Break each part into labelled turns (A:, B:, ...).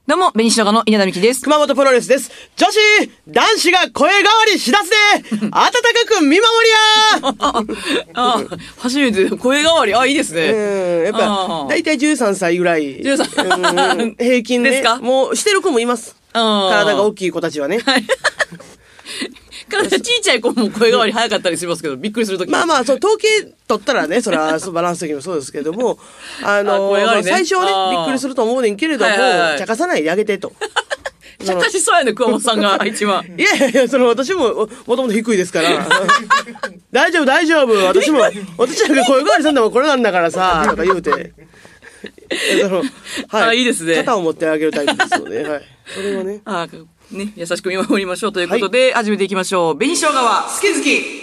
A: どうも、紅しょうがの稲田美希です。
B: 熊本プロレスです。女子、男子が声変わりしだすで、温かく見守りや
A: 初めて声変わり、いいですね。
B: やっぱ、だいたい13歳ぐらい。
A: 13
B: 平均ね。
A: ですか？
B: もう、してる子もいます。体が大きい子たちはね。はい。
A: 体ちいちゃい子も声変わり早かったりしますけど、びっくりするとき。
B: まあまあ、そう、統計取ったらね、それはバランス的にもそうですけども、最初はね、びっくりすると思うねんけれども、茶化さないであげてと。
A: 茶化しそうやね、熊本さんが一番。
B: いやいや、私も、もともと低いですから。大丈夫、大丈夫。私なんか声変わりするのもこれなんだからさ、とか言うて。
A: はい。いいですね。
B: 肩を持ってあげるタイプですので、はい。それはね。
A: ね、優しく見守りましょうということで、始めていきましょう。紅しょうがは好き好き。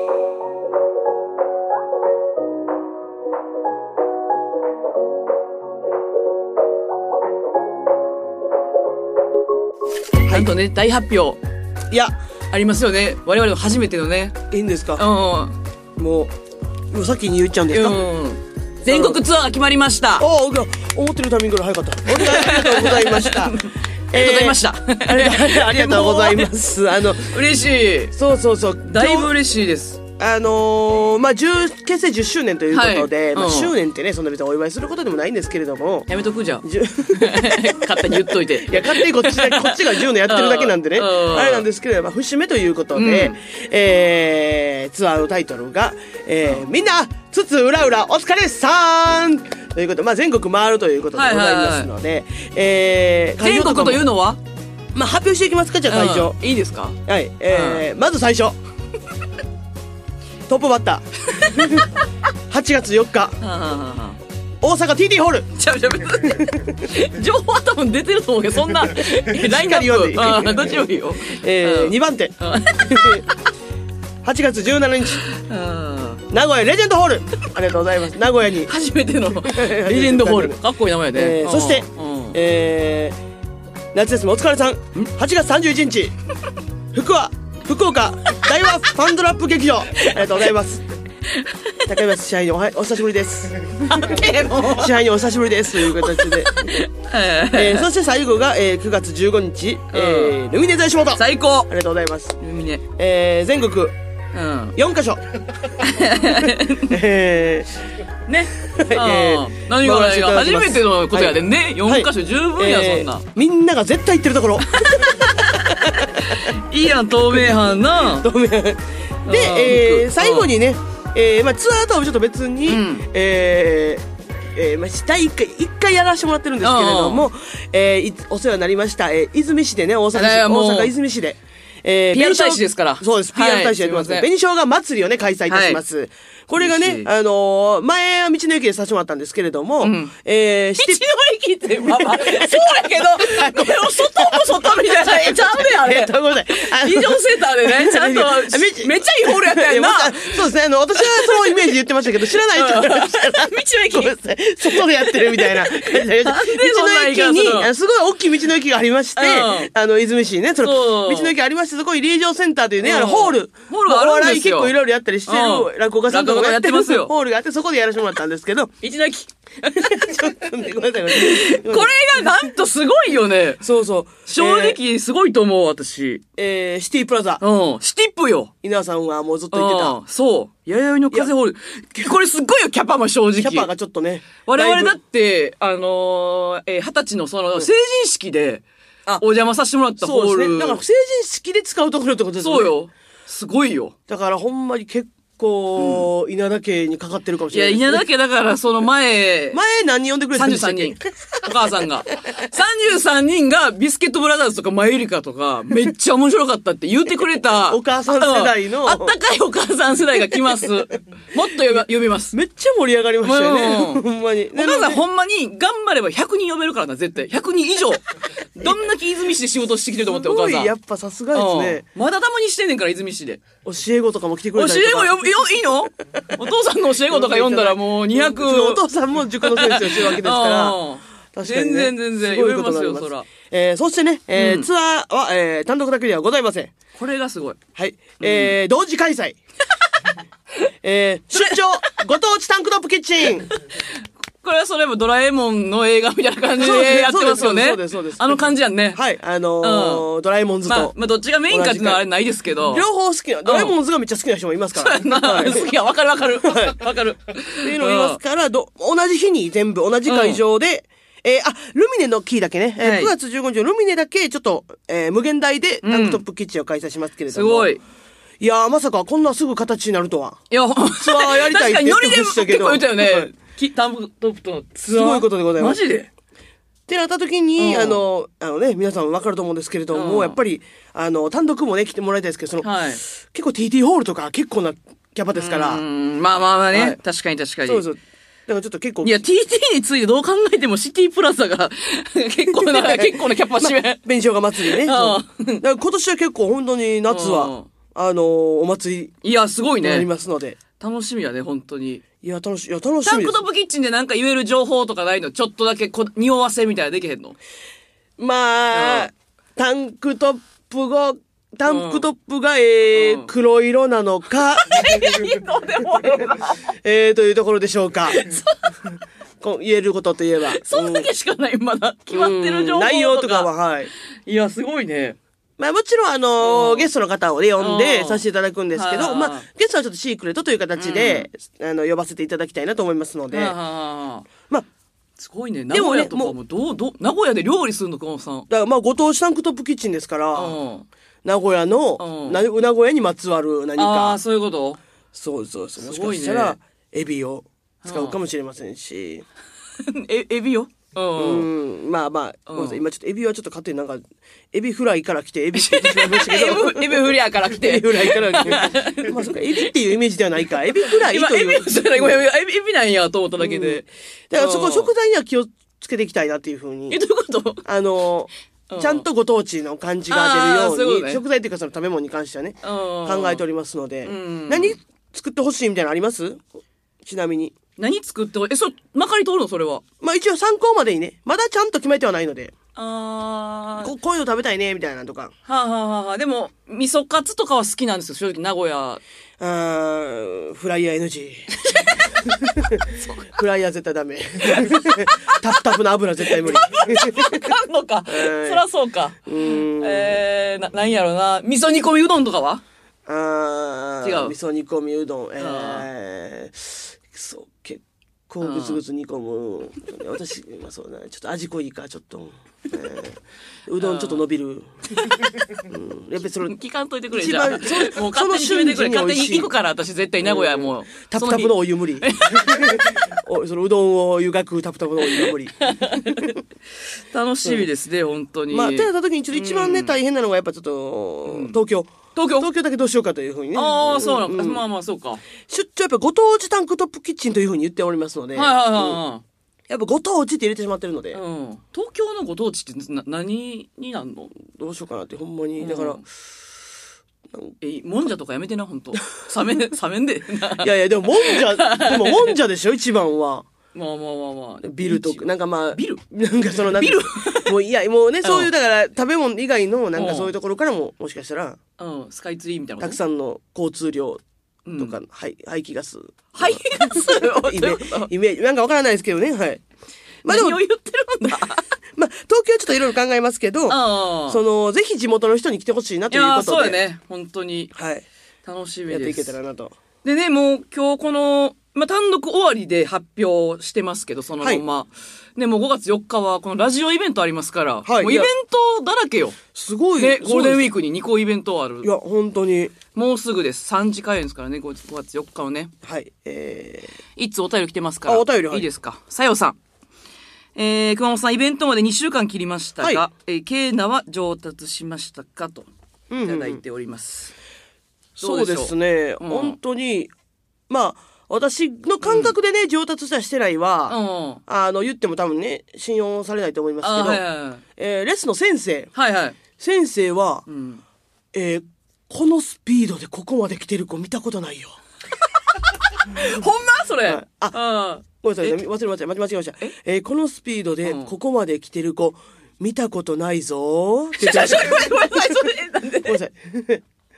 A: なんとね、大発表。
B: いや、
A: ありますよね。我々の初めてのね。
B: いいんですか？もう先に言っちゃうんですか？
A: 全国ツアーが決まりました。
B: 思ってるタイミングより早かった。ありがとうございました。
A: ありがとうございました。
B: ありがとうございます。
A: 嬉しい。
B: そう。
A: だいぶ嬉しいです。
B: 結成10周年ということで、周年ってね、そんな別にお祝いすることでもないんですけれども。
A: やめとくじゃん。勝手に言っといて。
B: いや、勝手にこっちが10年やってるだけなんでね。あれなんですけれども、節目ということで、ツアーのタイトルが、みんな、つつうらうらお疲れさーんということで、全国回るということでございますので、
A: 全国というのは
B: 発表していきますか、じゃあ会場。
A: いいですか？
B: はい。まず最初。トップバッター。8月4日。大阪 TT ホール。
A: 情報は多分出てると思うけど、そんな、ラインナップ。どっちもいいよ。
B: 2番手。8月17日。名古屋レジェンドホール。ありがとうございます。名古屋に。
A: 初めてのレジェンドホール。かっこいい名前で。
B: そして、夏休みお疲れさん。8月31日。福岡大和ファンドラップ劇場。ありがとうございます。高山支配人お久しぶりです。支配人お久しぶりですという形で。そして最後が、9月15日、ルミネ座吉本。
A: 最高。
B: ありがとうございます。
A: ルミネ。
B: 全国4カ所。
A: ね。何が初めてのことやでね。4カ所十分や、そんな。
B: みんなが絶対行ってるところ。
A: いいやん、透明版な。
B: 透明版。で、最後にね、ツアーとはちょっと別に、一回やらせてもらってるんですけれども、お世話になりました、出水市でね、大阪出水市で。
A: PR 大使ですから。
B: そうです。PR 大使やってます。紅しょうが祭りをね、開催いたします。これがね、前は道の駅でさせてもらったんですけれども、道の
A: 駅って、そうやけど、外みたいな、ちゃうねあれ。
B: ごめんなさい。
A: ビジョンセンターでね、ちゃんと、めっちゃいいホールやったやんな。
B: そうですね、私はそのイメージ言ってましたけど、知らない人からしたら、道の駅外でやってるみたいな。道の駅に、すごい大きい道の駅がありまして、出水市にね、道の駅ありまして、そこにリージョンセンターというね、ホール。
A: があるんですよ。
B: 結構いろいろやったりしてる、落語家さんとかやってます
A: よ。
B: ホールがあって、そこでやらせてもらったんですけど。
A: 道の駅。
B: ちょっとね、ごめんなさい。
A: これがなんとすごいよね。
B: そうそう。
A: 正直すごいと思う、私。
B: シティプラザ。
A: シティップよ。
B: 稲さんはもうずっと言ってた。
A: そう。ややいの風ホール。これすっごいよ、キャパも正直。
B: キャパがちょっとね。
A: 我々だって、20歳のその、成人式で、お邪魔させてもらったホール。そうですね。
B: だから成人式で使うところってことですね。
A: そうよ。すごいよ。
B: だからほんまに結構、稲田家にかかってるかもしれない。
A: いや、稲田家だからその前
B: 何人呼んでくれたんですか？
A: 33人。お母さんが。33人がビスケットブラザーズとかマユリカとか、めっちゃ面白かったって言ってくれた。
B: お母さん世代の。
A: あったかいお母さん世代が来ます。もっと呼びます。
B: めっちゃ盛り上がりましたよね。ほんまに。
A: お母さんほんまに頑張れば100人呼べるからな、絶対。100人以上。どんだけ出水市で仕事してきてると思って、お母さん。
B: すごい、やっぱさすがですね。
A: まだたまにしてんねんから、出水市で。
B: 教え子とかも来てくれたりとか。
A: 教え子いいの？お父さんの教え子とか読んだらもう200。
B: お父さんも塾の先生をしてるわけですから。
A: 確かに、ね。全然読めますよ、そら。
B: そしてね、ツアーは、単独だけではございません。
A: これがすごい。
B: はい。同時開催。出張、ご当地タンクトップキッチン。
A: これはそれもドラえもんの映画みたいな感じでやってますよね。
B: そうです、そうです。
A: あの感じやんね。
B: はい、ドラえもんズと。
A: まあどっちがメインかっていうのはあれないですけど。
B: 両方好きな、ドラえもんズがめっちゃ好きな人もいますから。
A: 好きや、わかる。わかる。
B: っていうのもいますから、同じ日に全部同じ会場で、ルミネのキーだけね、9月15日のルミネだけちょっと、無限大でタンクトップキッチンを開催しますけれども。
A: すごい。
B: いやー、まさかこんなすぐ形になるとは。
A: いや、
B: ツアーやりたいって言ってましたけど。
A: 確かにノリで結構言ったよね。タンクトップとツアー。
B: すごいことでございます。
A: マジで
B: ってなった時に、皆さん分かると思うんですけれども、やっぱり、単独もね、来てもらいたいですけど、結構 TT ホールとか結構なキャパですから。
A: まあね、確かに。
B: そうです。だからちょっと結構。
A: いや、TT についてどう考えてもシティプラザが結構なキャパ占め。
B: 弁償が祭りね。だから今年は結構本当に夏は、お祭り。
A: いや、すごいね。
B: ありますので。
A: 楽しみやね、本当に。
B: いや、楽しみです。
A: タンクトップキッチンでなんか言える情報とかないの？ちょっとだけ匂わせみたいなできへんの？
B: まあ、タンクトップが、黒色なのか、というところでしょうか。言えることといえば。
A: そんだけしかない、まだ。決まってる情報とか。
B: 内容とかは、はい。
A: いや、すごいね。
B: まあもちろんゲストの方をね、呼んでさせていただくんですけど、まあゲストはちょっとシークレットという形で、呼ばせていただきたいなと思いますので、まあ、
A: すごいね。名古屋とかも名古屋で料理するのか、さん。
B: だからまあご当地タンクトップキッチンですから、名古屋の、名古屋にまつわる何か。
A: ああ、そういうこと？
B: そう。もしかしたら、エビを使うかもしれませんし。
A: エビよ？
B: まあ、ごめんなさい。今ちょっとエビはちょっと勝手になんか、エビフライから来て、エビって言ってしまいましたけど。
A: エビフライから来て。
B: エビフライから来て。まあそうか、エビっていうイメージではないか。エビフライという。
A: エビなんやと思っただけで。
B: だからそこ食材には気をつけていきたいなっていうふうに。
A: どういうこと？
B: ちゃんとご当地の感じが出るように、食材っていうかその食べ物に関してはね、考えておりますので。何作ってほしいみたいなのあります？ちなみに。
A: 何作ってまかり通るのそれは。
B: まあ一応参考までにね、まだちゃんと決めてはないので。こういうの食べたいね、みたいなのとか。
A: でも、味噌カツとかは好きなんですよ、正直、名古屋。
B: フライヤー NG。フライヤー絶対ダメ。タプタプの油絶対無理。
A: あかんのか。そらそうか。なんやろな。味噌煮込みうどんとかは？違う。
B: 味噌煮込みうどん。そう、結構ぐつぐつ煮込む。私、まあそうだね。ちょっと味濃いか、ちょっと。うどんちょっと伸びる。やっぱりそれ。
A: 聞かんといてくれ、じゃあ。もう勝手に決めてくれ。勝手に行くから、私絶対名古屋もう。
B: タプタプのお湯無理。そのうどんを湯がくタプタプのお湯が無理。
A: 楽しみですね、本当に。
B: まあ、ってなった時にちょっと一番ね、大変なのがやっぱちょっと、東京だけどうしようかというふうにね。
A: ああ、そうなの。まあ、そうか。
B: 出張やっぱご当地タンクトップキッチンというふうに言っておりますので。やっぱご当地って入れてしまってるので。
A: 東京のご当地って何になんの？
B: どうしようかなって、ほんまに。だから、
A: もんじゃとかやめてな、ほんと。冷めんで。
B: いや、でももんじゃでしょ、一番は。
A: まあ。
B: ビルとか、なんかまあ。
A: ビル
B: なんかその、
A: ビル
B: もうね、そういう、だから食べ物以外の、なんかそういうところからも、もしかしたら、
A: スカイツリーみたいな。
B: たくさんの交通量とか、排気ガス。
A: 排気ガス
B: イメージ、なんかわからないですけどね、はい。
A: まあでも、何を言ってるんだ。
B: まあ、東京はちょっといろいろ考えますけど、ぜひ地元の人に来てほしいなということで。
A: そうよね、本当に。
B: はい。
A: 楽しみです。
B: やっていけたらなと。
A: でね、もう今日この、単独終わりで発表してますけど、そのまま。ね、もう5月4日はこのラジオイベントありますから、もうイベントだらけよ。
B: すごい
A: ね、ゴールデンウィークに2個イベントある。
B: いや、本当に。
A: もうすぐです。3時開演ですからね、5月4日のね。
B: はい。
A: いつお便り来てますから。
B: お便り、
A: いいですか。さよさん。熊本さん、イベントまで2週間切りましたが、ケーナは上達しましたかと、いただいております。
B: そうですね。本当に、まあ、私の感覚でね、上達したしてないは、言っても多分ね、信用されないと思いますけど、レッスンの先生。先生は、このスピードでここまで来てる子見たことないよ。
A: ほんまそれ。
B: ごめんなさい、間違えました。このスピードでここまで来てる子見たことないぞーって言ってました。ごめんなさい。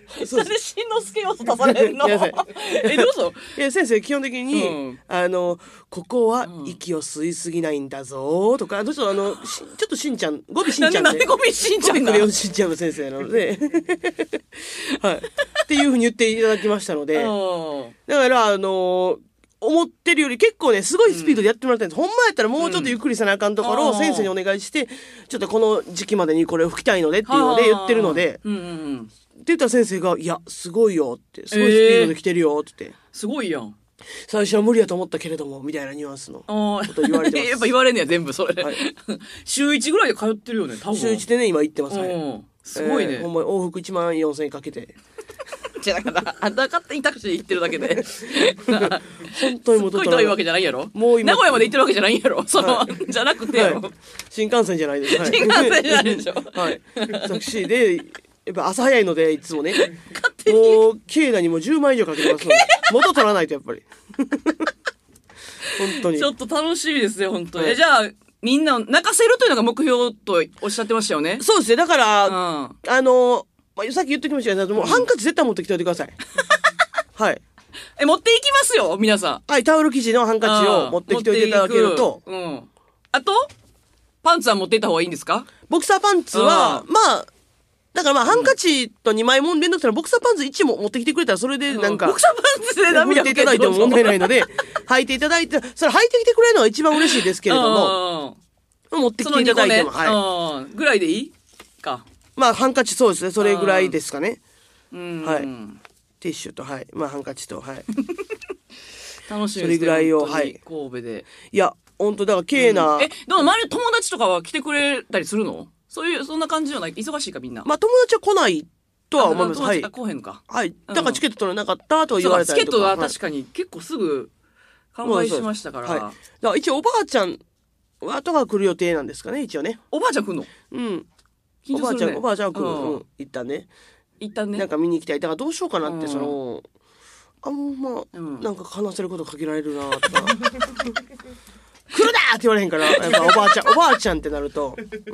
B: そう
A: なんでしんのすけ要素足されんの
B: いやい
A: どうぞ。
B: いや先生基本的に、
A: うん、
B: ここは息を吸いすぎないんだぞとか、ちょっとしんちゃん語尾しんちゃん
A: なんで語尾しんちゃんな
B: 語尾クレヨンしんちゃんの先生なのではいっていうふうに言っていただきましたので、だから思ってるより結構ね、すごいスピードでやってもらってるんです。ほんまやったらもうちょっとゆっくりせなあかんところを先生にお願いして、ちょっとこの時期までにこれを吹きたいのでっていうので言ってるので、って言ったら先生が、いや、すごいよって、すごいスピードで来てるよって言って。
A: すごいやん。
B: 最初は無理やと思ったけれども、みたいなニュアンスのこと言われてます。
A: やっぱ言われんねや、全部それ。はい、週1ぐらいで通ってるよね、多分。
B: 週1でね、今行ってます。はい、
A: すごいね。
B: ほんま往復14,000円かけて。
A: じゃだから、あんた勝手にタクシー行ってるだけで。
B: 本当にもう
A: すっごい遠いわけじゃないやろ。
B: もう今
A: 名古屋まで行ってるわけじゃないやろ。じゃなくて、はい、
B: 新幹線じゃないです。
A: はい、新幹線じゃないでしょ。
B: はい。タクシーで、やっぱ朝早いので、いつもね。もう、境内にも10万以上かけてますので。元取らないとやっぱり。本当に。
A: ちょっと楽しみですね、本当に。じゃあ、みんなを泣かせるというのが目標とおっしゃってましたよね。
B: そうですね。だから、さっき言っときましたけど、もうハンカチ絶対持ってきておいてください。はい。
A: 持っていきますよ、皆さん。
B: はい、タオル生地のハンカチを持ってきておいていただけると。
A: あと、パンツは持っていった方がいいんですか？
B: ボクサーパンツは、まあ、だからまあ、ハンカチと2枚もんでんどくたら、ボクサーパンツ1も持ってきてくれたら、それでなんか、
A: ボクサーパンツで涙
B: 拭いていただいても問題ないので、履いていただいて、それ履いてきてくれるのが一番嬉しいですけれども、持ってきていただいても、
A: はい。ぐらいでいいか。
B: まあ、ハンカチそうですね、それぐらいですかね。はい。ティッシュと、はい。まあ、ハンカチと、はい。
A: 楽しみですね。
B: それぐらいを、はい。
A: 神戸で。
B: いや、ほんと、だから、綺麗な。
A: でも周りの友達とかは来てくれたりするの？そんな感じじゃない？忙しいかみんな。
B: まあ、友達は来ないとは思います。
A: はい。来へんか。
B: はい。だからチケット取れなかったと言われたりとか。
A: チケットは確かに結構すぐ完売しましたから。はい。だか
B: ら一応おばあちゃんはとか来る予定なんですかね、一応ね。
A: おばあちゃん来んの？
B: うん。おばあちゃんは来る。一旦ね。なんか見に行きたい。だからどうしようかなって、あんま、なんか話せること限られるなとか。来るなーって言われへんから、やっぱおばあちゃんってなると、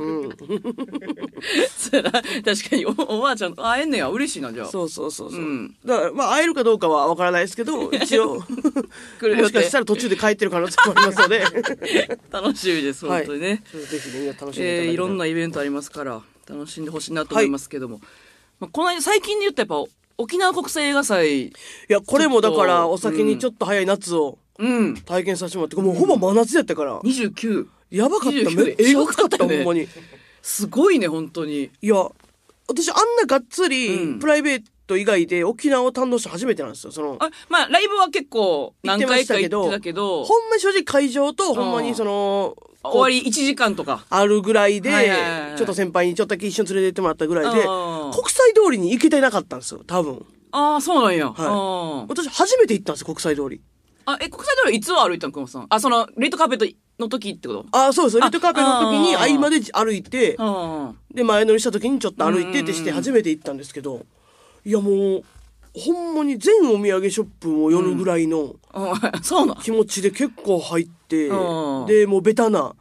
A: そうだ、確かにおばあちゃん会えんねや、嬉しいな、じゃあ。
B: そう。だから、まあ会えるかどうかはわからないですけど、一応、もしかしたら途中で帰ってる可能性もありますので。
A: 楽しみです、本当にね。
B: ぜひね、楽しんで
A: いろんなイベントありますから、楽しんでほしいなと思いますけども。この間、最近で言ったやっぱ、沖縄国際映画祭。い
B: や、これもだから、お酒にちょっと早い夏を、体験させてもらって、もうほぼ真夏やったから。
A: 29。
B: やばかった。めっちゃかった、ほんまに。
A: すごいね、本当に。
B: いや、私あんながっつり、プライベート以外で沖縄を堪能して初めてなんですよ。
A: まあ、ライブは結構何回か行ってたけど。
B: ほんまに正直会場と、ほんまに
A: 終わり1時間とか。
B: あるぐらいで、ちょっと先輩にちょっとだけ一緒に連れてってもらったぐらいで、国際通りに行けてなかったんですよ、多分。
A: ああ、そうなんや。
B: はい。私初めて行ったんですよ、国際通り。
A: 国際通りいつは歩いたの、熊本さん。レッドカーペットの時ってこと？
B: そうです。レッドカーペットの時に合間で歩いて、で、前乗りした時にちょっと歩いてってして初めて行ったんですけど、いやもう、ほんまに全お土産ショップも寄るぐらいの気持ちで結構入って、で、もうベタな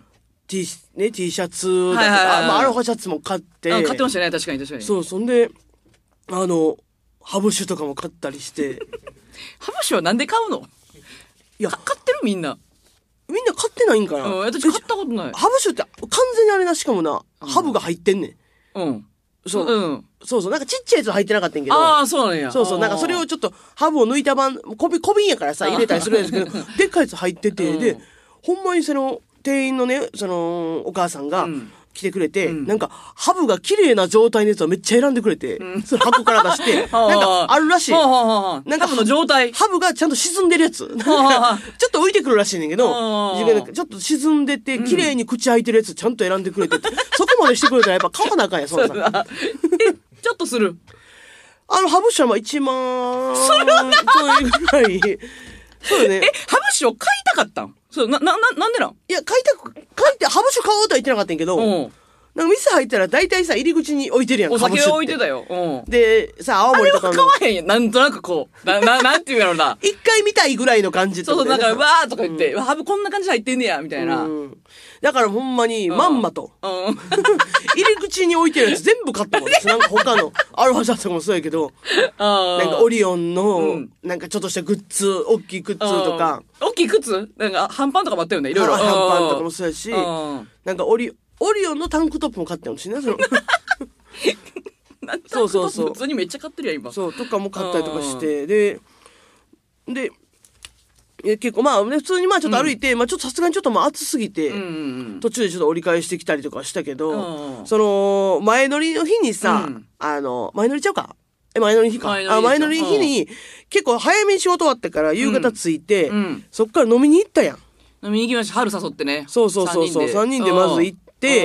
B: T シャツだとか、アロハシャツも買って。
A: 買ってましたね、確かに。
B: そう、そんで、ハブ酒とかも買ったりして。
A: ハブ酒はなんで買うの？いや、買ってるみんな
B: 買ってないんかな？
A: 私買ったことない。
B: ハブ酒って完全にあれな、しかもな、ハブが入ってんねん。そう。なんかちっちゃいやつは入ってなかったんけど。
A: そうなんや。
B: そう。なんかそれをちょっと、ハブを抜いた版、小瓶やからさ、入れたりするんですけど、でっかいやつ入ってて、で、ほんまに店員のね、お母さんが来てくれて、なんか、ハブが綺麗な状態のやつをめっちゃ選んでくれて、それ箱から出して、なんかあるらしい。
A: なんかハブの状態。
B: ハブがちゃんと沈んでるやつ。ちょっと浮いてくるらしいねんけど、自分でちょっと沈んでて、綺麗に口開いてるやつちゃんと選んでくれて、そこまでしてくれたらやっぱ買わなあかんや、そんな。
A: ちょっとする。
B: ハブ酒は1万。そういうぐらい。そうよね。
A: ハブ酒を買いたかったん？なんでなん？
B: いや、ハブ酒買おうとは言ってなかったんやけど、 なんか店入ったら大体さ、入り口に置いてるやん。
A: お酒置いてたよ。うん。
B: で、さ、青森とかの。
A: あれは買わへんやん。なんとなくこう。なんて言うやろうな。
B: 一回見たいぐらいの感じ
A: そうそう、なんか、わーとか言って、ハブこんな感じで入ってんねや、みたいな。
B: だからほんまに、まんまと。入り口に置いてるやつ全部買ったもん。なんか他の、アルファシャツとかもそうやけど、なんかオリオンの、なんかちょっとしたグッズ、大きいグッズとか。
A: 大きい靴なんか、半パンとかもあったよね、いろいろ。
B: 半パンとかもそうやし、なんかオリオンのタンクトップも買ったよしね、その。
A: そうそうそう。普通にめっちゃ買ってるやん、今。
B: そう、とかも買ったりとかして、で、結構まあ、普通にまあちょっと歩いて、まあちょっとさすがにちょっとまあ暑すぎて、途中でちょっと折り返してきたりとかしたけど、その、前乗りの日にさ、前乗りちゃうか前乗りの日か。前乗りの日に、結構早めに仕事終わってから夕方着いて、そっから飲みに行ったやん。
A: 飲みに行きました。春誘ってね。
B: そうそうそう。3人でまず行って、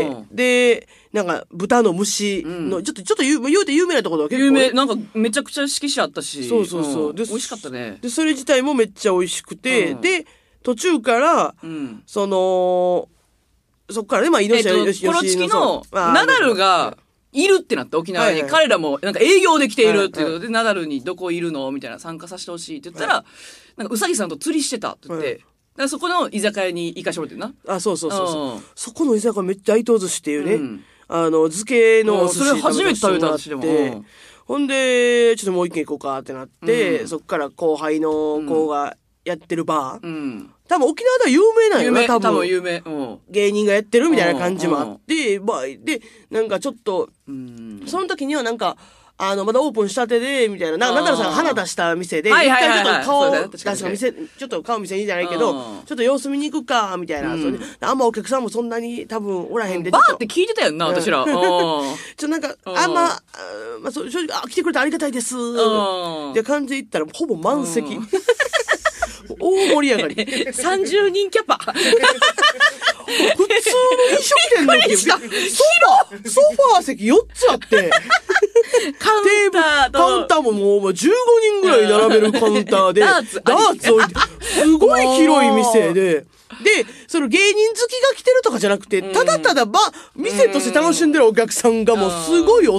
B: で、なんか豚の蒸しの、ちょっと言うて有名なところは結構。
A: 有名、なんかめちゃくちゃ色紙あったし。
B: そうそうそう。
A: 美味しかったね。
B: で、それ自体もめっちゃ美味しくて、で、途中から、その、そっからね、まあ、
A: コロチキのナダルがいるってなって沖縄に、彼らもなんか営業で来ているっていうことで、ナダルにどこいるのみたいな参加させてほしいって言ったら、なんかうさぎさんと釣りしてたって言って、そこの居酒屋に行かしてもらってるな。
B: そう。そこの居酒屋めっちゃ愛東寿司っていうね、漬けの寿司
A: それ初めて食べた私でも。
B: ほんで、ちょっともう一軒行こうかってなって、そっから後輩の子がやってるバー。多分沖縄では有名なんよね、多分
A: 有名。
B: 芸人がやってるみたいな感じもあって、まあ、で、なんかちょっと、その時にはなんか、まだオープンしたてで、みたいな。ナダルさんが花出した店で、一回ちょっと顔出した店、ちょっと顔見せにいいじゃないけど、ちょっと様子見に行くか、みたいな。あんまお客さんもそんなに多分おらへんで。
A: バーって聞いてたよな、私ら。
B: なんか、正直、来てくれてありがたいです。で、感じで行ったら、ほぼ満席。大盛り上がり。
A: 30人キャパ。
B: 普通の飲食店のソファー席4つあって、
A: カ
B: ウンターももう15人ぐらい並べるカウンターで、ダーツ置いて、すごい広い店で、その芸人好きが来てるとかじゃなくて、ただただ店として楽しんでるお客さんがもうすごいおって、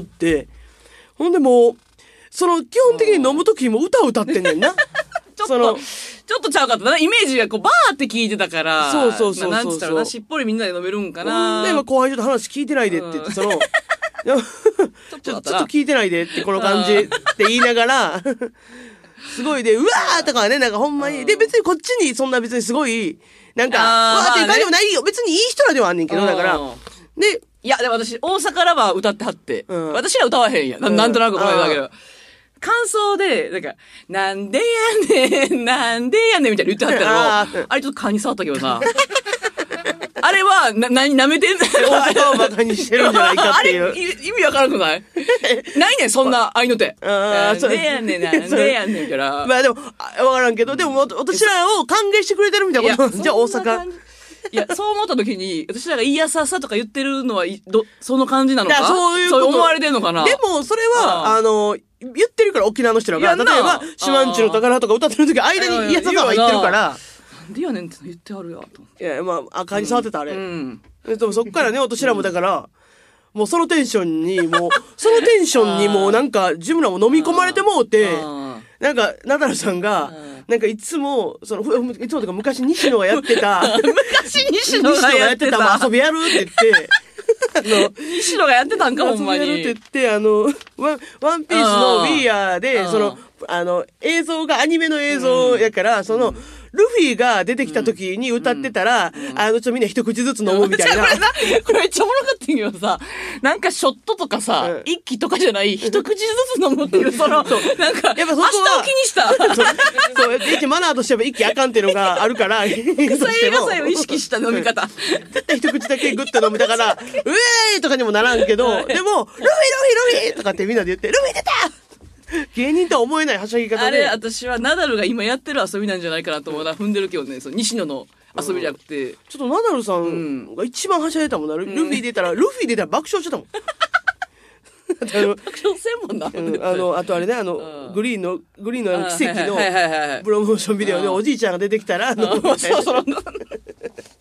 B: ほんでもう、基本的に飲むときも歌ってんねんな。
A: ちょっとちゃうかったな。イメージがこうバーって聞いてたから。
B: そう。
A: なんつったらな、しっぽりみんなで飲めるんかな。
B: で、後輩ちょっと話聞いてないでって言って、ちょっと聞いてないでって、この感じって言いながら、すごいで、うわーとかね、なんかほんまに。で、別にこっちにそんな別にすごい、なんか、わーっていう感じでもないよ。別にいい人らではあんねんけど、だから。で、
A: いや、でも私、大阪らは歌ってはって。私ら歌わへんや。なんとなくこれだけど。感想で、なんか、なんでやねん、なんでやねんみたいな言ってはったの。あれちょっと勘に触ったけどな。あれは、舐めてんだよ。
B: 大阪をバカにしてるんじゃないかっていう。
A: あれ、意味わからなくないないねん、そんな、あいの手。なんでやねん、なんでやねんから。
B: まあでも、わからんけど、でも、私らを歓迎してくれてるみたいなことなんじゃあ、大阪。
A: いや、そう思った時に、私らがいいやささとか言ってるのは、その感じなのか
B: そう
A: 思われてんのかな。
B: でも、それは、言ってるから沖縄の人らが、例えば、シマンチュの宝とか歌ってる時、間にいやささ入ってるから。
A: なんでやねんって言ってあるやと。
B: いや、まあ、赤に触ってた、あれ。でもそっからね、私らもだから、もうそのテンションにもうなんか、自分らも飲み込まれてもうて、なんか、ナダルさんが、なんかいつもとか昔西野がやってた、
A: 西野がやってた
B: 遊びやるって言って、
A: 西野がやってたんか、ほんまに。
B: 遊びやるって言って、ワンピースの We Are で、映像がアニメの映像やから、ルフィが出てきた時に歌ってたら、ちょっとみんな一口ずつ飲むみたいな。
A: これめっちゃおもろかったんやけどさ、なんかショットとかさ、一気とかじゃない、一口ずつ飲むっていう、なんか、
B: やっぱそこは
A: 明日を気にした。
B: そう、一マナーとしては一気あかんっていうのがあるから、
A: それがさを意識した飲み方。
B: 絶対一口だけグッと飲みたから、ウェーイとかにもならんけど、でも、ルフィとかってみんなで言って、ルフィ出た芸人とは思えないはしゃぎ方で。
A: あれ、私はナダルが今やってる遊びなんじゃないかなと思うな。踏んでるけどね、西野の遊びじゃなくて。
B: ちょっとナダルさんが一番はしゃいでたもんな。ルフィ出たら爆笑してたもん。
A: 爆笑せんもんな。
B: あとあれね、グリーンの奇跡のプロモーションビデオでおじいちゃんが出てきたら、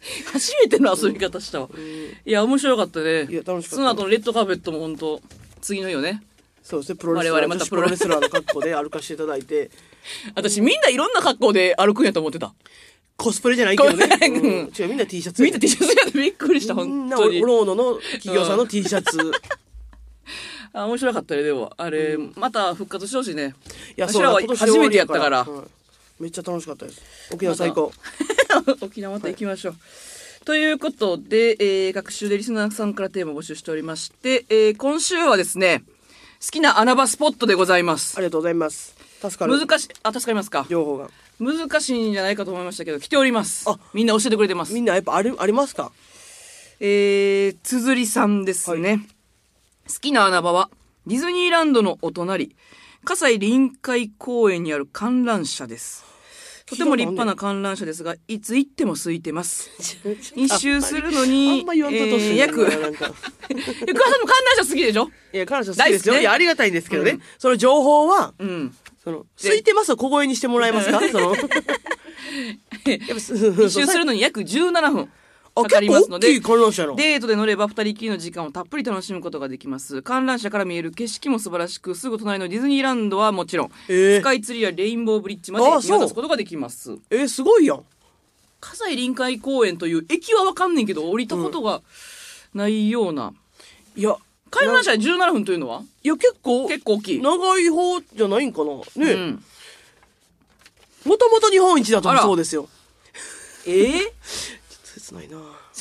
A: 初めての遊び方したわ。いや、面白かったね。
B: いや楽しかった。
A: その後のレッドカーペットも本当次の日よね。
B: そうですね、プロレスラー、
A: 我々またプロレスラー
B: の格好で歩かせていただいて。
A: 私みんないろんな格好で歩くんやと思ってた。
B: コスプレじゃないけどね。違う、みんな T シャツ。
A: みんな T シャツやってびっくりした、本当に。
B: おのおのの企業さんの T シャツ。
A: あ、面白かったね、でも。あれ、また復活してほしいね。
B: いや、
A: 私らは初めてやったから。
B: めっちゃ楽しかったです。沖縄最高。
A: 沖縄また行きましょう。ということで、各週でリスナーさんからテーマを募集しておりまして、今週はですね、好きな穴場スポットでございます。
B: ありがとうございます。助かる。
A: 助かりますか。
B: 情報が。
A: 難しいんじゃないかと思いましたけど、来ております。みんな教えてくれてます。
B: みんなやっぱありますか？
A: つづりさんですね。はい、好きな穴場は、ディズニーランドのお隣、葛西臨海公園にある観覧車です。とても立派な観覧車ですが、いつ行っても空いてます。一周するのに、約、桑田さんも観覧車好きでしょ？
B: いや、観覧車好きですよ。いや、ありがたいんですけどね。その情報は、空いてますを小声にしてもらえますか？一
A: 周するのに約17分。かかりますので、
B: 結構大きい観覧車の。
A: デートで乗れば2人きりの時間をたっぷり楽しむことができます。観覧車から見える景色も素晴らしく、すぐ隣のディズニーランドはもちろん、スカイツリーやレインボーブリッジまで見渡すことができます。
B: すごいやん。
A: 葛西臨海公園という駅はわかんねんけど、降りたことがないような。いや、観覧車で17分というのは？
B: いや、結構
A: 大きい。
B: 長い方じゃないんかな。ね。もともと日本一だとそうですよ。切ないな。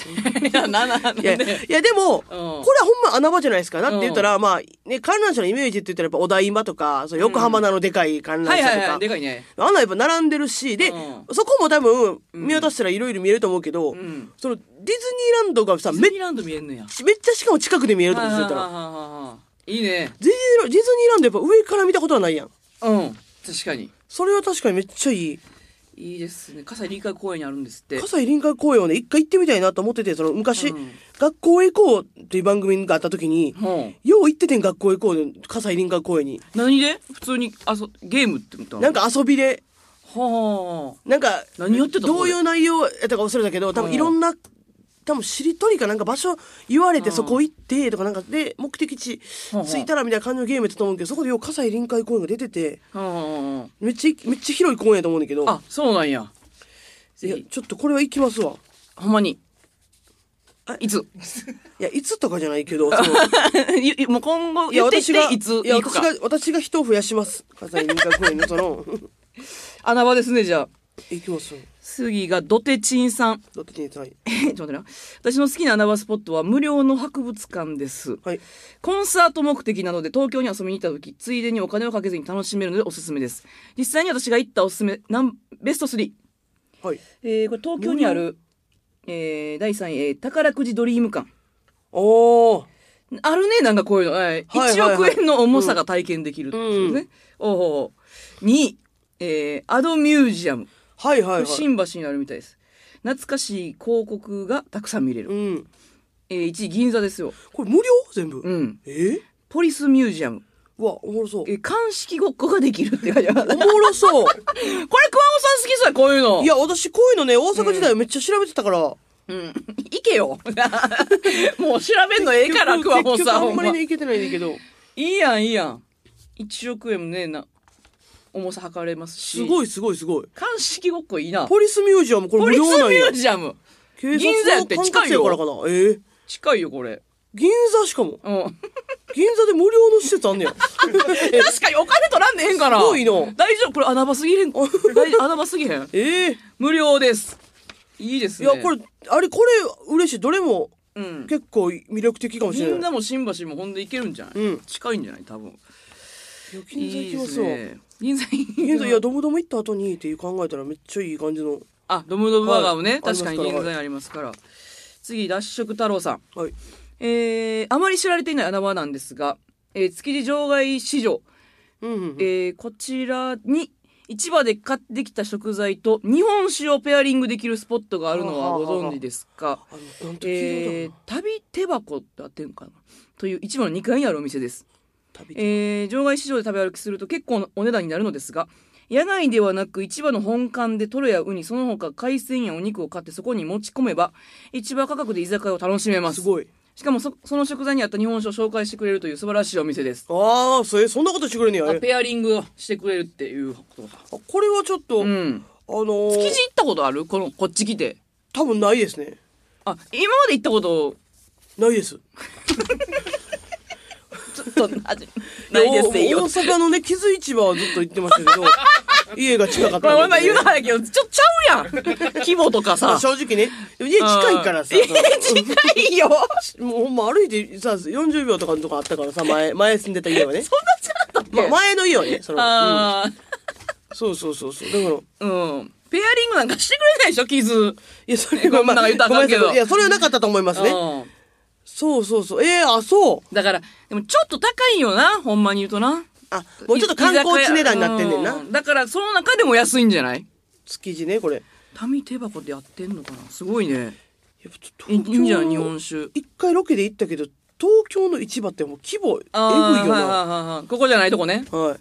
B: いやでも、これはほんま穴場じゃないですか。だって言ったら、まあね、観覧車のイメージって言ったらやっぱお台場とか、横浜のでかい観覧車とか、
A: でかいね。
B: あんなやっぱ並んでるし、で、そこも多分見渡したらいろいろ見えると思うけど、そのディズニーランドがさ、
A: ディズニーランド見えんのや。
B: めっちゃしかも近くで見えると思ってたら、
A: いいね。
B: ディズニーランドやっぱ上から見たことはないやん。
A: うん、確かに。
B: それは確かにめっちゃいい。
A: いいですね。葛西臨海公園にあるんですって。
B: 葛西臨海公園をね、一回行ってみたいなと思ってて、その昔、学校へ行こうっていう番組があった時に、よう行っててん、学校へ行こうで、葛西臨海公園に。
A: 何で？普通に、ゲームってこと
B: なんか遊びで。なんか、
A: 何やってた？
B: どういう内容やったか忘れたけど、多分いろんな、多分しりとりかなんか場所言われてそこ行ってとかなんかで目的地着いたらみたいな感じのゲームやったと思うけど、そこでよう葛西臨海公園が出てて、めっちゃ広い公園やと思うんだけど。
A: あ、そうなんや。
B: いや、ちょっとこれは行きますわ。
A: ほんまに。いつ？
B: いや、いつとかじゃないけど、
A: もう今後言っていていつ行くか。
B: 私が人を増やします。葛西臨海公園のその。
A: 穴場ですね、じゃあ。
B: 行きますよ。
A: 次がドテチンさん。
B: ドテチンさん。ちょ
A: っと待ってな。私の好きな穴場スポットは無料の博物館です。
B: はい。
A: コンサート目的なので東京に遊びに行った時、ついでにお金をかけずに楽しめるのでおすすめです。実際に私が行ったおすすめ、ベスト3。
B: はい。
A: これ東京にある、第3位、宝くじドリーム館。あるね、なんかこういうの。1億円の重さが体験できるっていうね。2位、アドミュージアム。新橋にあるみたいです。懐かしい広告がたくさん見れる。1位、銀座ですよ。
B: これ無料全部。
A: ポリスミュージアム。
B: うわ、おもろそう。
A: 鑑識ごっこができるって感じ。おも
B: ろそう。これ、
A: 熊本さん好きそうや、こういうの。
B: いや、私こういうのね、大阪時代めっちゃ調べてたから。行
A: けよ。もう調べんのええから、熊本さん。
B: あんまりね、行けてないんだけど。
A: いいやん。1億円ね、重さ測れますし。
B: すごい。
A: 鑑識ごっこいいな。
B: ポリスミュージアム、これ無料なんや。
A: ポリスミュージアム。銀座やって近いよ。近いよ、これ。
B: 銀座しかも。銀座で無料の施設あんねや。
A: 確かにお金取らんでへんかな。
B: すごいの。
A: 大丈夫、これ穴場すぎへん。穴場すぎへん。無料です。いいですね。
B: いや、これ嬉しい。どれも、結構魅力的かもしれない。
A: 銀座も新橋もほんで行けるんじゃない？近いんじゃない？多分。
B: 銀座行きますよ。
A: 銀座、
B: いや、ドムドム行った後にって考えたらめっちゃいい感じの。
A: ドムドムバーガーもね、確かに銀座にありますから。次、脱色太郎さん。あまり知られていない穴場なんですが、築地場外市場。こちらに、市場で買ってきた食材と日本酒をペアリングできるスポットがあるのはご存知ですか？旅手箱ってあってんかなという市場の2階にあるお店です。場外市場で食べ歩きすると結構お値段になるのですが、 野外ではなく市場の本館でトロやウニ、その他海鮮やお肉を買ってそこに持ち込めば、市場価格で居酒屋を楽しめます。
B: すごい。
A: しかもその食材に合った日本酒を紹介してくれるという素晴らしいお店です。
B: ああ、そんなことしてくれんねや。
A: ペアリングをしてくれるっていうことか。
B: これはちょっと、
A: 築地行ったことある？こっち来て。
B: 多分ないですね。
A: 今まで行ったこと
B: ないです。
A: ちょっとないですよ。
B: 大阪のね、木津市場はずっと行ってましたけど、家が近かったので。
A: まあ言うのはだけど、ちゃうやん。規模とかさ。
B: 正直ね。家近いからさ。
A: 家近いよ。
B: もうほんま歩いてさ、40秒とかのとこあったからさ、前住んでた家はね。
A: そんなちゃったっけ？
B: 前の家はね、そう。だから、
A: ペアリングなんかしてくれないでしょ、傷。
B: いや、それは
A: なんか言ったらあかんけど。
B: いや、それはなかったと思いますね。そう。そう。
A: だから、でもちょっと高いよな、ほんまに言うとな。
B: もうちょっと観光地値段になってんねんな。
A: だから、その中でも安いんじゃない？
B: 築地ね、これ。
A: 民手箱でやってんのかな？すごいね。
B: いい
A: んじゃん、日本酒。
B: 一回ロケで行ったけど、東京の市場ってもう規模、えぐいよな。
A: ここじゃないとこね。
B: はい。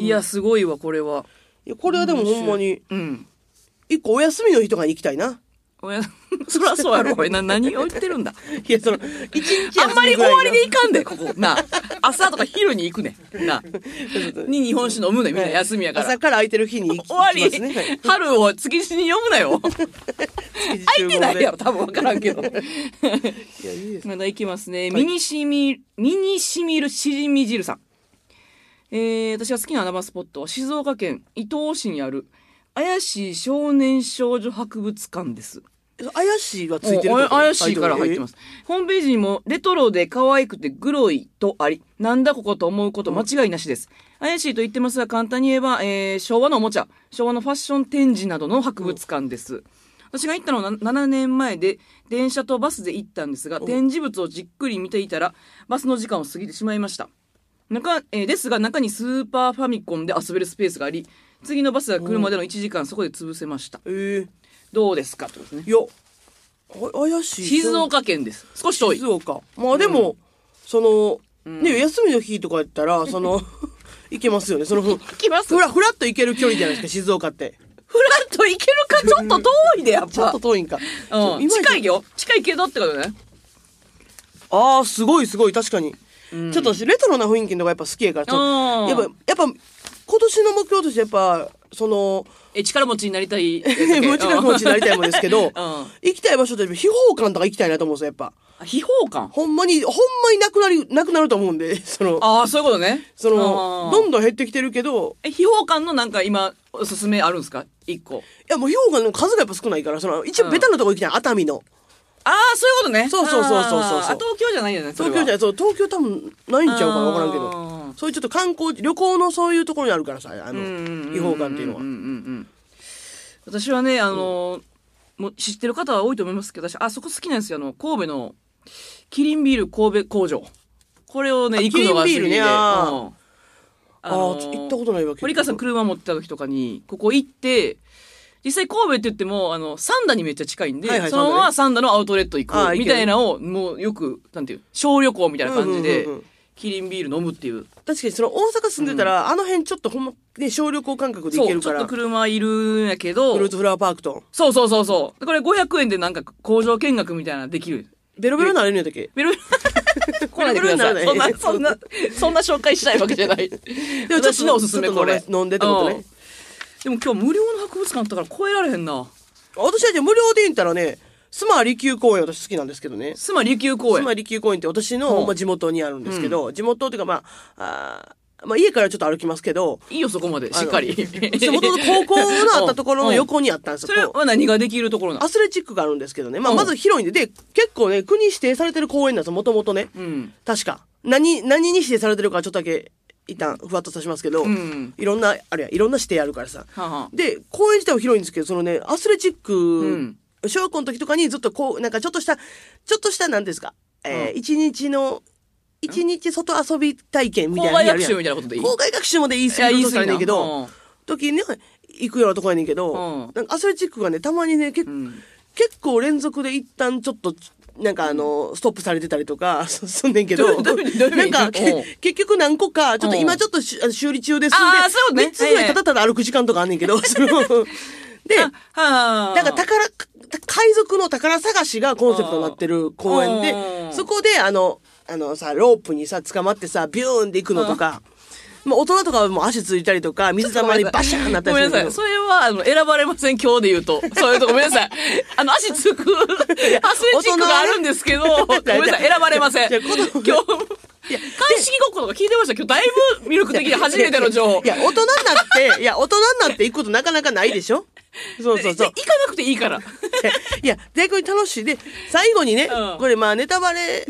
A: いや、すごいわ、これは。
B: これはでもほんまに、一個お休みの日とかに行きたいな。
A: そりゃそうやろ。何を言ってるんだ。
B: いや、一日
A: あんまり終わりで行かんで、ここ。な。朝とか昼に行くね。な。に日本酒飲むね、みんな休みやから。
B: 朝から空いてる日に行きますね。
A: 終わり。春を築地に読むなよ。空いてないやろ、多分分からんけど。いや、いいです。まだ行きますね。ミニシミルしじみ汁さん。私が好きな穴場スポットは静岡県伊東市にある怪しい少年少女博物館です。
B: 怪しいがついてる？
A: 怪しいから入ってます。ホームページにもレトロで可愛くてグロいとあり、なんだここと思うこと間違いなしです。怪しいと言ってますが簡単に言えば、昭和のおもちゃ、昭和のファッション展示などの博物館です。私が行ったのは7年前で電車とバスで行ったんですが、展示物をじっくり見ていたらバスの時間を過ぎてしまいました。ですが中にスーパーファミコンで遊べるスペースがあり、次のバスが来るまでの1時間そこで潰せました。どうですかってことですね。
B: いや、怪しい。
A: 静岡県です。少し遠い。
B: 静岡。まあでも、ね、休みの日とかやったら、行けますよね。
A: 行きます。
B: ふらっと行ける距離じゃないですか、静岡って。
A: ふらっと行けるか、ちょっと遠いで、やっぱ。
B: ちょっと遠いんか。
A: 近いよ。近いけどってことね。
B: すごい、確かに。ちょっとレトロな雰囲気のがやっぱ好きやから、やっぱ、今年の目標としてやっぱ、
A: 力持ちになりたい。
B: 力持ちになりたいもんですけど、行きたい場所って秘宝館とか行きたいなと思うんですよ、やっぱ。
A: 秘宝館？
B: ほんまになくなると思うんで、
A: そういうことね。
B: どんどん減ってきてるけど。
A: 秘宝館のなんか今、おすすめあるんですか？一個。い
B: や、もう秘宝館の数がやっぱ少ないから、一応ベタなとこ行きたい、熱海の。
A: そういうことね。
B: そう。
A: 東京じゃないよね。
B: 東京じゃない。東京多分ないんちゃうかな、わからんけど。そういうちょっと観光、旅行のそういうところにあるからさ、秘宝館っていうのは。
A: 私はね、もう知ってる方は多いと思いますけど、私、そこ好きなんですよ。神戸の、キリンビール神戸工場。これをね、行くのが好きで。
B: キリンビールね、行ったことないわけ。
A: 堀川さん車持ってた時とかに、ここ行って、実際神戸って言っても、三田にめっちゃ近いんで、そのまま三田のアウトレット行くみたいなのを、もうよく、なんていう、小旅行みたいな感じで、キリンビール飲むっていう。
B: 確かに大阪住んでたら、あの辺ちょっとほんま、ね、小旅行感覚で行けるから。
A: ちょっと車いるんやけど。
B: フルーツフラワーパークと。
A: そう。これ500円でなんか工場見学みたいなのできる。
B: ベロベロなれるんやったっけ？
A: ベロベロ来ないでください。そんな紹介したいわけじゃない。私のおすすめこれ。
B: 飲んでってことね。
A: でも今日無料の博物館あったから超えられへんな。
B: 私は無料で言ったらね、須磨利休公園私好きなんですけどね。
A: 須磨利休公園
B: って私の地元にあるんですけど、地元っていうか家からちょっと歩きますけど。
A: いいよそこまで、しっかり。
B: 地元の高校のあったところの横にあったんですよ。
A: それは何ができるところなの？
B: アスレチックがあるんですけどね。まず広いんで、結構ね、国指定されてる公園なんですよ、もともとね。確か。何に指定されてるかちょっとだけ。一旦ふわっとさしますけど、いろんな指定あるからさ。で、公園自体は広いんですけど、アスレチック、小学校の時とかにずっとなんかちょっとしたなんですか、一日外遊び体験みたいな。
A: 校外学習みたいなことでいい？
B: 校外学習まで言い過ぎるとかねんけど、時にね、行くようなとこやねんけど、なんかアスレチックがね、たまにね、結構連続で一旦ちょっとなんかストップされてたりとか、すんねんけど、
A: どういう意味
B: なんか、結局何個か、ちょっと今ちょっと修理中ですんで、
A: そうね
B: 3つぐらいただただ歩く時間とかあんねんけど、で、なんか海賊の宝探しがコンセプトになってる公園で、そこでさ、ロープにさ、捕まってさ、ビューンで行くのとか、まあ、大人とかはもう足ついたりとか、水たまりバシャーンなったりする。
A: ごめんなさい。それは、選ばれません、今日で言うと。そういうとこごめんなさい。足つく、アスレチックがあるんですけど、ごめんなさい、選ばれません。今日、鑑識ごっことか聞いてました。今日だいぶ魅力的で初めての情報。
B: いや、大人になって行くことなかなかないでしょ？そう。
A: 行かなくていいから。
B: いや、逆に楽しいで、最後にね、これまあネタバレ、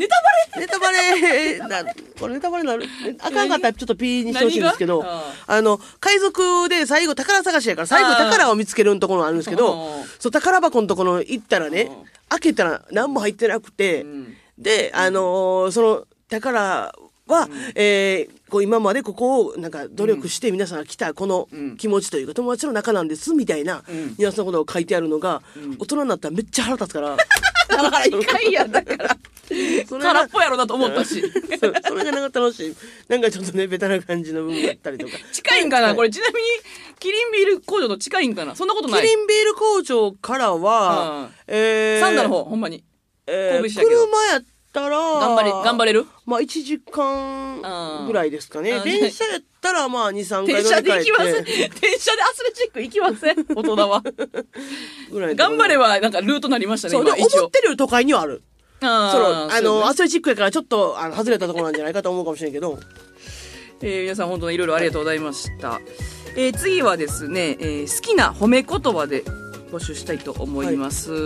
B: これネタバレなる、あかんかったらちょっとピーにしてほしいんですけど、海賊で最後宝探しやから、最後宝を見つけるところがあるんですけど、そう、宝箱のところ行ったらね、開けたら何も入ってなくて、で、その宝は、こう今までここをなんか努力して皆さんが来たこの気持ちというか友達の中なんですみたいなニュアンスのことを書いてあるのが、大人になったらめっちゃ腹立つから。
A: だから一回や、だから。空っぽやろなと思ったし。
B: それがなんか楽しい。なんかちょっとね、ベタな感じの部分だったりとか。
A: 近いんかなこれちなみに、キリンビール工場と近いんかなそんなことない。
B: キリンビール工場からは、
A: サンダの方、ほんまに。
B: 車やったら、
A: 頑張れる
B: まあ1時間ぐらいですかね。電車やったらまあ2、3回
A: 電車で行きません。電車でアスレチック行きません。大人は。頑張ればなんかルートなりましたね。
B: そう、で思ってるより都会にはある。アスレチックやからちょっと外れたところなんじゃないかと思うかもしれんけど。
A: 皆さん本当にいろいろありがとうございました。次はですね、好きな褒め言葉で募集したいと思います。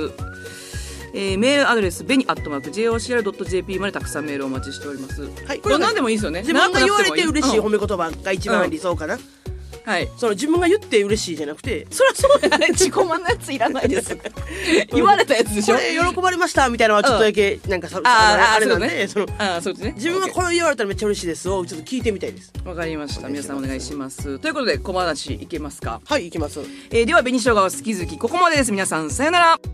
A: メールアドレス、beni@jocr.jp までたくさんメールをお待ちしております。はい。これ何でもいいですよね。
B: 自分が言われて嬉しい褒め言葉が一番理想かな。はい。自分が言って嬉しいじゃなくて。
A: そりゃそうやね。自己満のやついらないです。言われたやつでしょ。
B: これ喜ばれましたみたいなのはちょっとだけ、なんかあれなんで、
A: そうですね。
B: 自分がこれ言われたらめっちゃ嬉しいですをちょっと聞いてみたいです。
A: わかりました。皆さんお願いします。ということで、小話いけますか？
B: はい、いきます。
A: では、紅生姜は好き好き、ここまでです。皆さん、さよなら。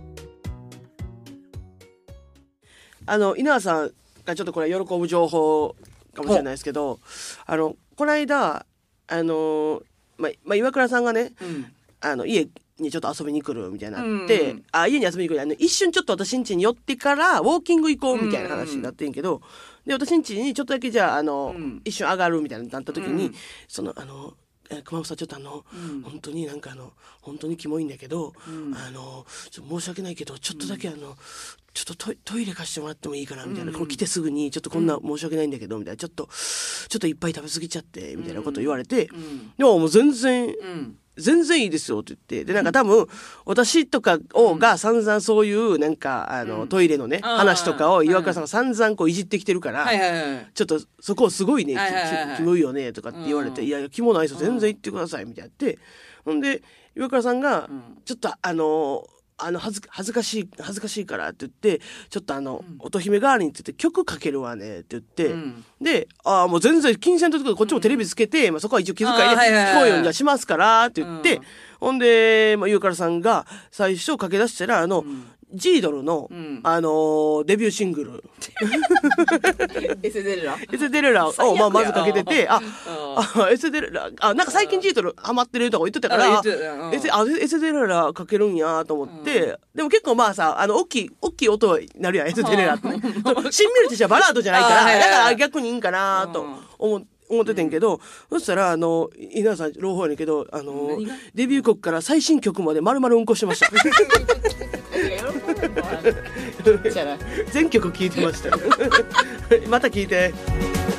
B: 稲葉さんがちょっとこれ喜ぶ情報かもしれないですけど、この間岩倉さんがね、家にちょっと遊びに来るみたいになって、家に遊びに来る一瞬ちょっと私ん家に寄ってからウォーキング行こうみたいな話になってんけど、で私ん家にちょっとだけじゃあ一瞬上がるみたいになった時に、熊本さんちょっと本当になんか本当にキモいんだけど、ちょっと申し訳ないけどちょっとだけちょっとトイレ貸してもらってもいいかなみたいな、この来てすぐにちょっとこんな申し訳ないんだけどみたいな、ちょっといっぱい食べ過ぎちゃってみたいなこと言われて、でももう全然いいですよって言って、でなんか多分私とかが散々そういうなんかトイレのね話とかを岩倉さんが散々こういじってきてるから、ちょっとそこをすごいねキモいよねとかって言われて、いやキモないですよ全然言ってくださいみたいなってほんで岩倉さんがちょっと恥ずかしいからって言ってちょっと乙姫代わりにって言って曲かけるわねって言って、でもう全然金銭ということでこっちもテレビつけて、そこは一応気遣いで聞こえるようにはしますからって言って、ほんで岩倉さんが最初かけ出したらジードルの、デビューシングル
A: エセデ
B: レラをまずかけてて、エセデレラなんか最近ジードルハマってるとか言ってたからエセデレラかけるんやと思って、でも結構大きい音になるやんエセデレラってねしんみりとしたバラードじゃないからだから逆にいいんかなと思っててんけど、そしたら稲田さん朗報やねんけどデビュー曲から最新曲まで丸々うんこしてました全曲聴いてましたまた聴いて。